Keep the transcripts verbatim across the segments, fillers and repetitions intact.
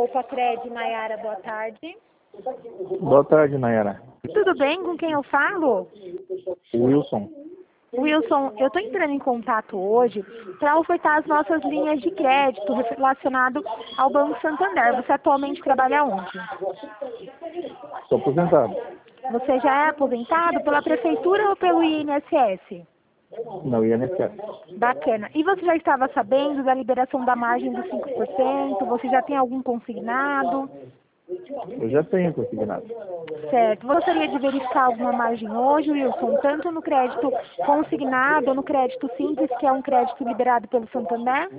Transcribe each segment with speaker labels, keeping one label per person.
Speaker 1: Copacred, Nayara, boa tarde.
Speaker 2: Boa tarde, Nayara.
Speaker 1: Tudo bem? Com quem eu falo?
Speaker 2: Wilson.
Speaker 1: Wilson, eu estou entrando em contato hoje para ofertar as nossas linhas de crédito relacionado ao Banco Santander. Você atualmente trabalha onde?
Speaker 2: Estou aposentado.
Speaker 1: Você já é aposentado pela Prefeitura ou pelo I N S S?
Speaker 2: Não, I N S S.
Speaker 1: Bacana. E você já estava sabendo da liberação da margem dos cinco por cento? Você já tem algum consignado?
Speaker 2: Eu já tenho consignado.
Speaker 1: Certo. Você gostaria de verificar alguma margem hoje, Wilson? Tanto no crédito consignado ou no crédito simples, que é um crédito liberado pelo Santander?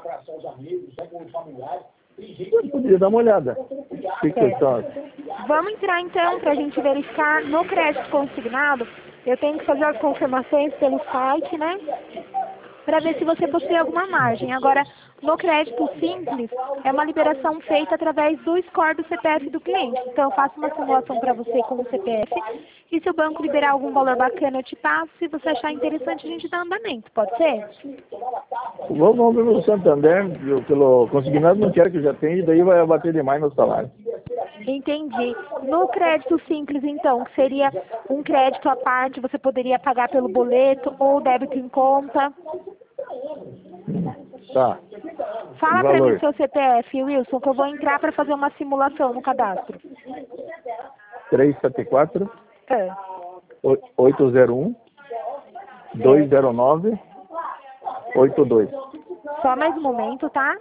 Speaker 2: Eu poderia dar uma olhada. O que que você acha?
Speaker 1: Vamos entrar então para a gente verificar no crédito consignado. Eu tenho que fazer as confirmações pelo site, né? Para ver se você possui alguma margem. Agora, no crédito simples, é uma liberação feita através do score do C P F do cliente. Então, eu faço uma simulação para você com o C P F. E se o banco liberar algum valor bacana, eu te passo. Se você achar interessante, a gente dá andamento. Pode ser?
Speaker 2: Vamos pelo Santander, eu, pelo consignado não quero que eu já tenha, daí vai abater demais meu salário.
Speaker 1: Entendi. No crédito simples, então, que seria um crédito à parte, você poderia pagar pelo boleto ou débito em conta.
Speaker 2: Tá.
Speaker 1: Fala para mim seu C P F, Wilson, que eu vou entrar para fazer uma simulação no cadastro.
Speaker 2: três sete quatro,
Speaker 1: É.
Speaker 2: oito zero um, dois zero nove, oito dois.
Speaker 1: Só mais um momento, tá?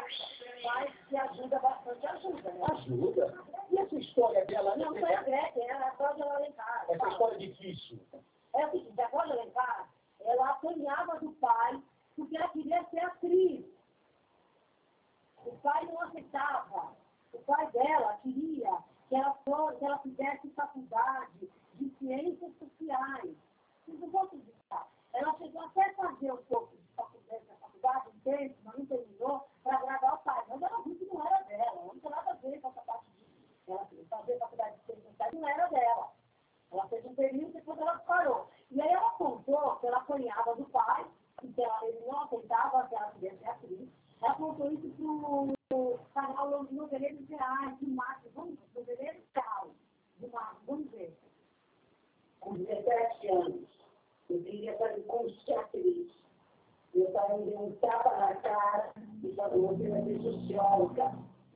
Speaker 3: Ajuda. E essa história dela? Não, foi a Gretchen, ela pode alencar. Essa história é difícil. É o seguinte, a Cláudia Alencar, ela apanhava do pai porque ela queria ser atriz. O pai não aceitava. O pai dela queria que ela, fosse, que ela fizesse faculdade de ciências sociais. Vocês não vão acreditar. Ela chegou até a fazer um pouco de faculdade, de faculdade um tempo, mas não terminou, para agradar o pai. Mas ela viu que não era dela. Não tinha nada a ver com essa parte de ela fazer faculdade de ciências sociais, não era dela. Ela fez um período e depois ela parou. E aí ela contou que ela apanhava do pai, que ela, ele não aceitava que ela queria ser atriz. Ela contou isso para o canal dos Noveleiros Reais, de Marcos. Vamos ver, Noveleiros Reais, de Marcos, vamos ver. Com dezessete anos, eu queria fazer curso de atriz. Eu estava me dando um tapa na cara e falou, você vai ser socióloga.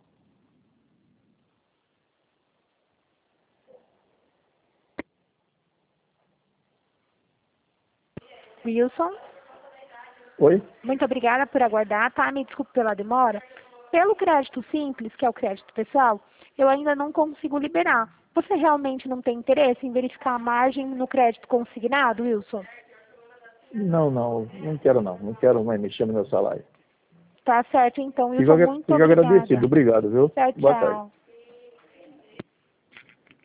Speaker 1: Wilson?
Speaker 2: Oi?
Speaker 1: Muito obrigada por aguardar, tá? Me desculpe pela demora. Pelo crédito simples, que é o crédito pessoal, eu ainda não consigo liberar. Você realmente não tem interesse em verificar a margem no crédito consignado, Wilson?
Speaker 2: Não, não, não quero não. Não quero mais mexer no meu salário.
Speaker 1: Tá certo, então,
Speaker 2: Fico,
Speaker 1: Wilson, muito
Speaker 2: fico
Speaker 1: obrigada.
Speaker 2: agradecido. Obrigado, viu?
Speaker 1: Tchau,
Speaker 2: Boa tarde.
Speaker 1: tchau.